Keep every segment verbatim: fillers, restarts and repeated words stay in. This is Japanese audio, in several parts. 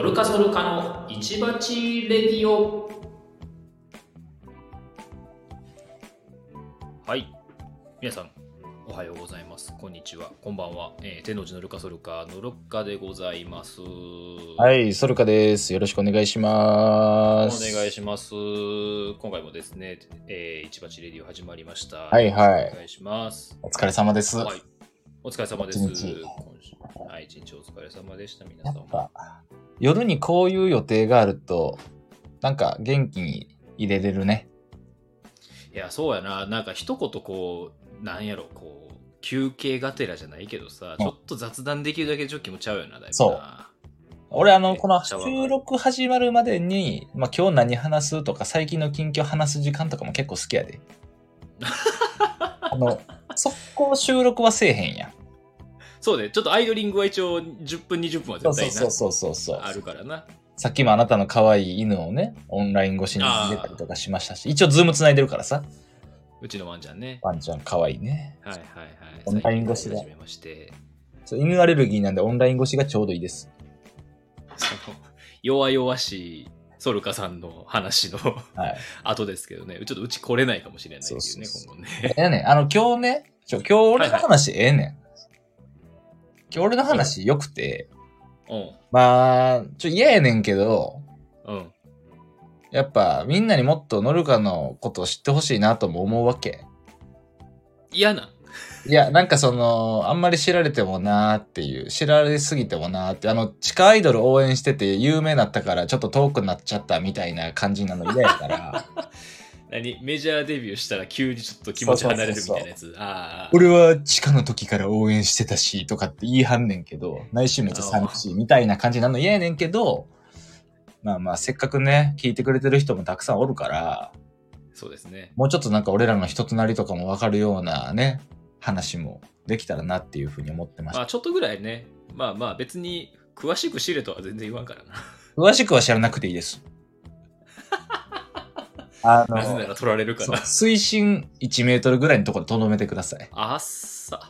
ノルカソルカの市鉢レディオ。はい、皆さんおはようございます、こんにちは、こんばんは、えー、天王寺のルカソルカのルカでございます。 はい、ソルカです。よろしくお願いします。 お願いします。今回もですね、えー、市鉢レディオ始まりました。 はいはい。 お願いします。 お疲れ様です。 はい、お疲れ様です。 一日今週はい、一日お疲れ様でした。皆さんも。 やっぱ夜にこういう予定があると、なんか元気に入れれるね。 いや、そうやな。なんか一言こう、なんやろ、こう、休憩がてらじゃないけどさ、ちょっと雑談できるだけちょっと気持ちちゃうよな、だいぶな。 そう俺あの、このめっちゃわかる収録始まるまでに、まあ今日何話すとか、最近の近況話す時間とかも結構好きやで。あの、速攻収録はせえへんやん。 そうね、ちょっとアイドリングは一応じゅっぷんにじゅっぷんは絶対なそうそうそうそうそうあるからな。 さっきもあなたの可愛い犬をね、オンライン越しに見れたりとかしましたし、一応ズームつないでるからさ。 うちのワンちゃんね。 ワンちゃん可愛いね。 はいはいはい。 オンライン越しで始めまして。 そう犬アレルギーなんでオンライン越しがちょうどいいです。 その弱々しいソルカさんの話の、 はい、 後ですけどね、ちょっとうち来れないかもしれないっていうね、 そうそうそう今後ね。 ええねん、あの今日ね、ちょ今日俺の話ええねん。はいはい、今日俺の話良くて、 うん、 まあ、ちょ嫌やねんけど、 うん。 やっぱみんなにもっとノルカのことを知ってほしいなとも思うわけ。 嫌な。 いや、なんかその、あんまり知られてもなーっていう、知られすぎてもなーって、あの、地下アイドル応援してて有名になったからちょっと遠くなっちゃったみたいな感じなの嫌やから。 何メジャーデビューしたら急にちょっと気持ち離れるみたいなやつ。 そうそうそうそうああ。 俺は地下の時から応援してたし、とかって言いはんねんけど、内心めっちゃ寂しいみたいな感じなの嫌やねんけど、まあまあ、せっかくね、聞いてくれてる人もたくさんおるから、 そうですね。 もうちょっとなんか俺らの人となりとかもわかるようなね、話もできたらなっていうふうに思ってました。 まあちょっとぐらいね、まあまあ別に詳しく知れとは全然言わんからな。 詳しくは知らなくていいです。あのなぜなら取られるから。 水深いちメートルぐらいのところでとどめてください。 あっさ。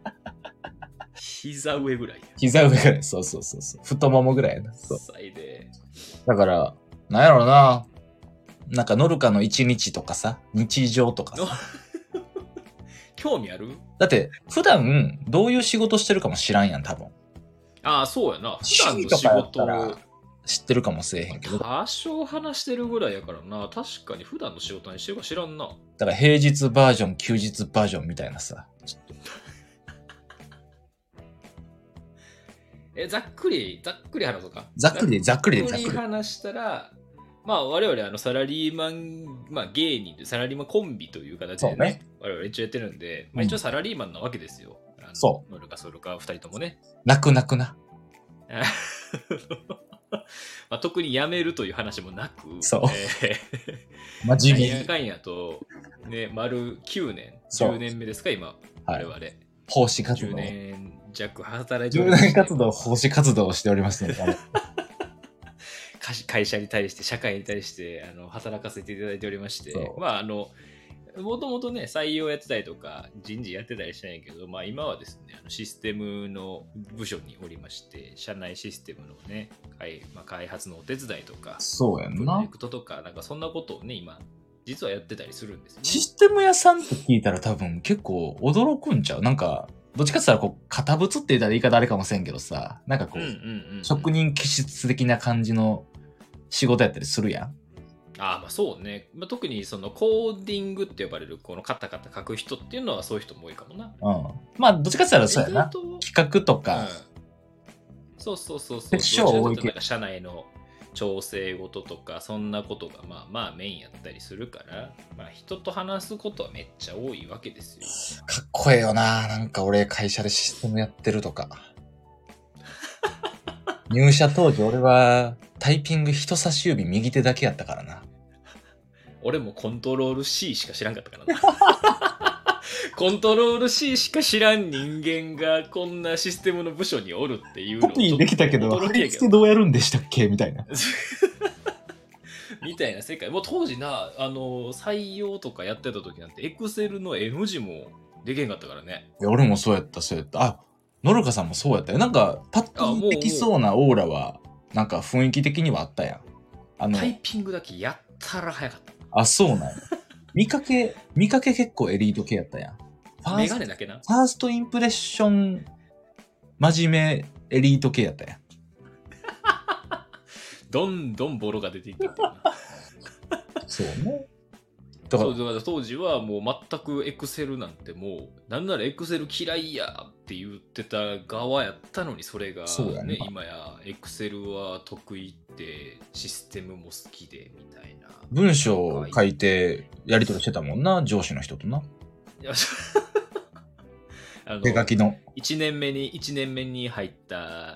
膝上ぐらいや。 膝上ぐらい。そうそうそうそう。太ももぐらいやな。そう最で。 だから、なんやろうな。なんかノルカの一日とかさ、日常とかさ。 興味ある？ だって、普段どういう仕事してるかも知らんやん、多分。 ああ、そうやな。普段の仕趣味とかやった事ら知ってるかもしれへんけど。 多少話してるぐらいやからな。確かに普段の仕事にしてるか知らんな。 だから平日バージョン、休日バージョンみたいなさ。 え、ざっくり、ざっくり話そうか。 ざっくりで、ざっくりで、ざっくり。 ざっくり話したら、まあ我々あのサラリーマン、まあ芸人でサラリーマンコンビという形でね、 ね我々一応やってるんで、まあ、一応サラリーマンなわけですよ。あのそうノルカソルカ二人ともね。 泣く泣くな。 まあ、特に辞めるという話もなく、 そう。 えー、 真面目に。 なんやかんやと、ね、丸きゅうねん、じゅうねんめですか、今、我々。 奉仕活動。 じゅうねん弱働いてじゅうおりましてねん活動、奉仕活動をしておりますので、 会社に対して、社会に対してあの働かせていただいておりまして、まあ、あの、もともとね、採用やってたりとか、人事やってたりしたんやけど、まあ今はですね、あのシステムの部署におりまして、社内システムのね、開,、まあ、開発のお手伝いとか、 そうやんな。 プロジェクトとか、なんかそんなことをね、今、実はやってたりするんですよね。 システム屋さんって聞いたら多分結構驚くんちゃう？なんか、どっちかって言ったらこう、堅物って言ったら言い方あれかもしれんけどさ、なんかこう、うんうんうんうん、職人気質的な感じの仕事やったりするやん。 ああ、まあそうね。まあ、特にそのコーディングって呼ばれるこのカタカタ書く人っていうのはそういう人も多いかもな。 うん。まあどっちかって言ったらそうやな。企画とか、うん、 そうそうそうそう。そうなんか社内の調整事とかそんなことがまあまあメインやったりするから、まあ人と話すことはめっちゃ多いわけですよ。 かっこええよな。なんか俺会社でシステムやってるとか。入社当時俺はタイピング人差し指右手だけやったからな。 俺もコントロール C しか知らんかったからな。コントロール C しか知らん人間がこんなシステムの部署におるっていうのをコピーできたけど貼り付けどうやるんでしたっけみたいなみたいな世界。もう当時な、あの採用とかやってた時なんてエクセルの N 字もできへんかったからね。 いや俺もそうやったそうやった。あ、ノルカさんもそうやったよ。なんかパッとできそうなオーラはなんか雰囲気的にはあったやん。あのタイピングだけやったら早かった。 あ、そうなんや。見かけ、見かけ結構エリート系やったやん。 メガネだけな。 ファーストインプレッション、真面目エリート系やったやん。 どんどんボロが出ていったな。 そうね。 だからそうだから当時はもう全くエクセルなんてもうなんならエクセル嫌いやって言ってた側やったのに、それがね、ね今やエクセルは得意ってシステムも好きでみたいな。 文章を書いてやり取りしてたもんな、上司の人とな。 いやあの手書きのいちねんめにいちねんめに入った、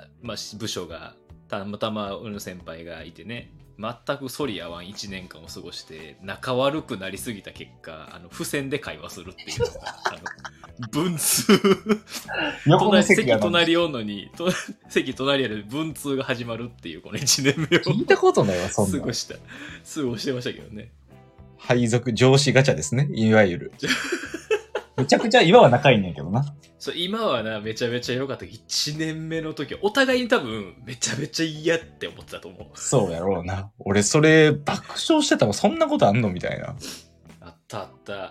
まあ、部署がたまたま俺の先輩がいてね、全く反り合わんいちねんかんを過ごして仲悪くなりすぎた結果、あの付箋で会話するっていうのがあの文通横の席隣おんのにと席隣やる文通が始まるっていうこのいちねんめを聞いたことないわ、そんな過ごした過ごしてましたけどね。 配属上司ガチャですね、いわゆる。めちゃくちゃ今は仲いいんやけどな。 そう今はなめちゃめちゃ良かった。いちねんめの時はお互いに多分めちゃめちゃ嫌って思ってたと思う。 そうやろうな。俺それ爆笑してたもん、そんなことあんのみたいな。 あったあった。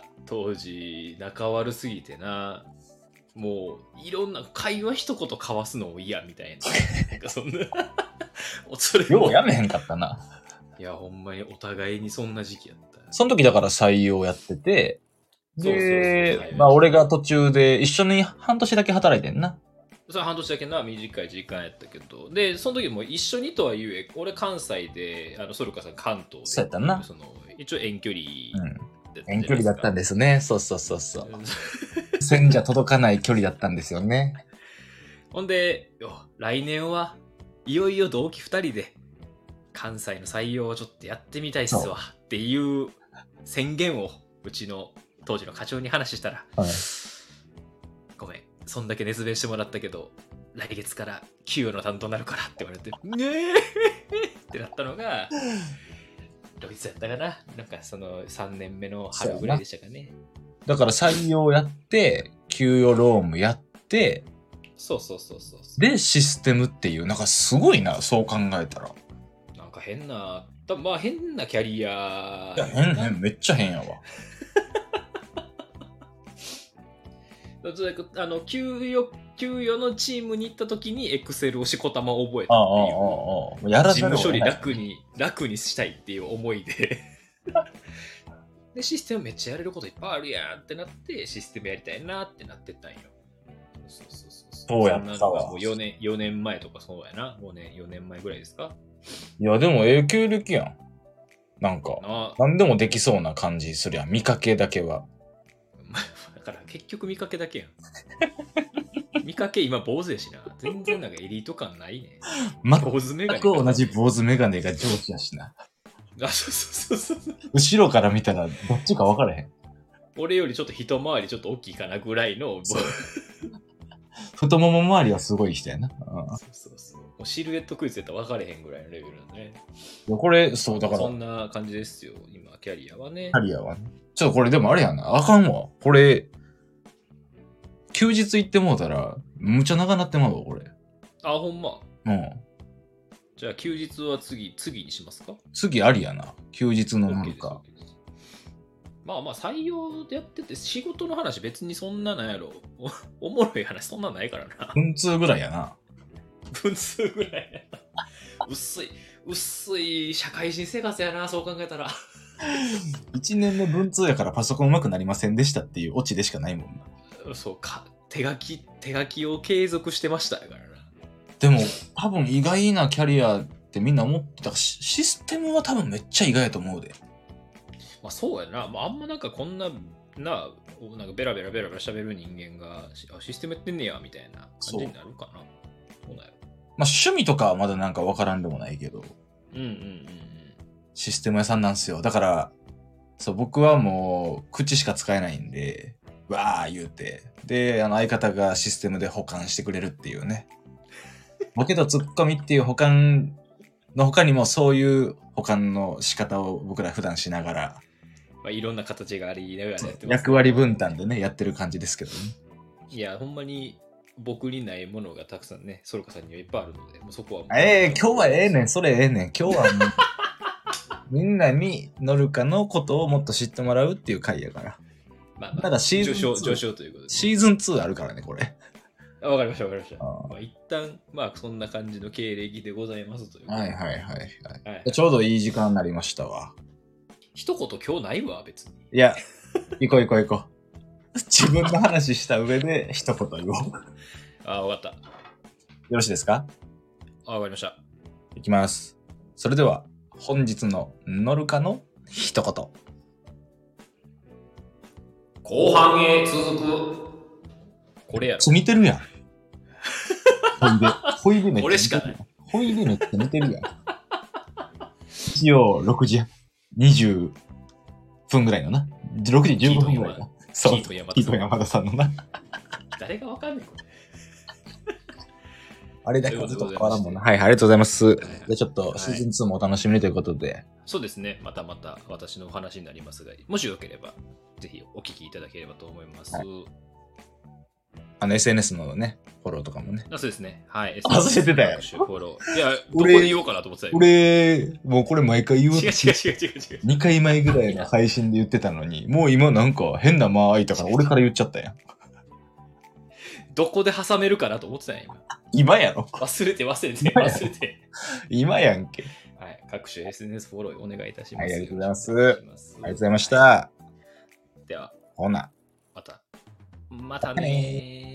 当時仲悪すぎてな、もういろんな会話一言交わすのも嫌みたいな。なんかそんなそれようやめへんかったな。 いやほんまにお互いにそんな時期やった。 その時だから採用やってて、で、まあ俺が途中で一緒に半年だけ働いてんな。 それ半年だけな、短い時間やったけど、でその時も一緒にとはゆえ、俺関西で、あのソルカさん関東で、 そうやったな。 その一応遠距離、 うん、遠距離だったんですね。そうそうそうそう。線じゃ届かない距離だったんですよね。 ほんでよ、来年はいよいよ同期ふたりで関西の採用をちょっとやってみたいっすわっていう宣言をうちの当時の課長に話したら、はい、ごめん、そんだけ熱弁してもらったけど来月から給与の担当になるからって言われて、ねえってなったのがドイツやったかな。なんかそのさんねんめの春ぐらいでしたかね。 だから採用やって給与労務やって、 そうそうそうそうそうでシステムっていう、なんかすごいな、そう考えたら。 なんか変な、まあ変なキャリア。 いや変変めっちゃ変やわ。 あの給与給与のチームに行った時にエクセルをしこたま覚えたっていう、やら事務処理楽に楽にしたいっていう思いででシステムめっちゃやれることいっぱいあるやんってなってシステムやりたいなってなってたんよ。そうそうそうそう。 そうやったわ。 もうよねんよねんまえとかそうやな。もうねよねんまえぐらいですか。 いやでも永久歴やん。なんか何でもできそうな感じするやん、見かけだけは。 だから結局見かけだけやん。見かけ今坊主やしな。全然なんかエリート感ないね。 坊主メガネ。全く同じ坊主メガネが上司やしな。 あ、そうそうそうそう。 後ろから見たらどっちか分からへん。 俺よりちょっと一回りちょっと大きいかなぐらいの。 太もも周りはすごい人やな。 うん、そうそうそう。もうシルエットクイズやったら分かれへんぐらいのレベルだね。 いやこれ、そうだから。 そんな感じですよ。今、キャリアはね。 キャリアはね。ちょっとこれでもあれやな。あかんわ。これ、休日行ってもうたら、むちゃ長なってまうわ、これ。 あ、ほんま。 うん。 じゃあ休日は次、次にしますか？ 次ありやな。休日のなんか。 まあまあ採用でやってて仕事の話別にそんななんやろ。お, おもろい話そんなないからな。 文通ぐらいやな。 文通ぐらいやな。薄い、薄い社会人生活やな、そう考えたら。 いちねんめ文通やからパソコン上手くなりませんでしたっていうオチでしかないもんな。そうか、手書き、手書きを継続してましたからな。 でも多分意外なキャリアってみんな思ってた。システムは多分めっちゃ意外やと思うで。 まあそうやな。まあ、あんまなんかこんな、な、なんかベラベラベラベラ喋る人間がシステムやってんねやみたいな感じになるかな。そうだよ。 まあ趣味とかはまだなんかわからんでもないけど。 うんうんうんうん。 システム屋さんなんですよ。だから、そう、僕はもう口しか使えないんで、わー言うて。で、あの相方がシステムで保管してくれるっていうね。ボケとツッコミっていう保管の他にもそういう保管の仕方を僕ら普段しながら、 まあ、いろんな形がありながらやってます、 役割分担でねやってる感じですけどね。 いやほんまに僕にないものがたくさんね、ソルカさんにはいっぱいあるので、もうそこはもう。 ええー、今日はええねん、それええねん。今日はもう、みんなにノルカのことをもっと知ってもらうっていう回やから。 まあ、まあ、 ただシーズン上昇、上昇ということで、ね。シーズンツーあるからね、これ。 あ、わかりました、わかりました。まあ、一旦、まあ、そんな感じの経歴でございますという。 はいはいはい、はいはいはい。ちょうどいい時間になりましたわ。 一言今日ないわ、別に。 いや、行こう行こう行こう。自分の話した上で一言言おう。 あ、わかった。よろしいですか？ あ、わかりました。 いきます。それでは、本日のノルカの一言。 後半へ続く。これやろ。 似てるやん。ほいで、ほいでめっちゃ似てる。 これしかない。 ほいでめっちゃ似てるやん。一曜ろくじにじゅっぷんぐらいのな。ろくじじゅうごふんぐらいの。そう。キート山田さんのな。 誰がわかんないこれ。 あれだけはずっと変わらんもんな。はい、ありがとうございます。じゃあちょっとシーズンツーもお楽しみにということで、はい。 そうですね。またまた私のお話になりますが、もしよければ、ぜひお聞きいただければと思います。はい、 あの エスエヌエス のね、フォローとかもね。 あ、そうですね。はい。 忘れてたよ。 フォロー。いや、どこで言おうかなと思ってたよ。 俺、もうこれ毎回言う。 違う違う違う違う違う。 にかいまえぐらいの配信で言ってたのに、もう今なんか変な間空いたから俺から言っちゃったやん。 どこで挟めるかなと思ってたんや、今。 今やろ。 忘れて忘れて忘れて。 今やんけ。 はい。各種 エスエヌエス フォローお願いいたします。 はい、ありがとうございます。ありがとうございました。 では、 ほな。 また。またねー。